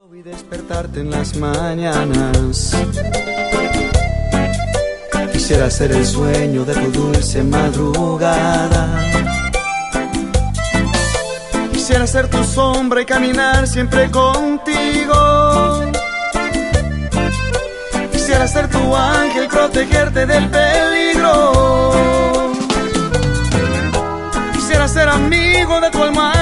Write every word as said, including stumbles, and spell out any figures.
Y despertarte en las mañanas. Quisiera ser el sueño de tu dulce madrugada. Quisiera ser tu sombra y caminar siempre contigo. Quisiera ser tu ángel y protegerte del peligro. Quisiera ser amigo de tu alma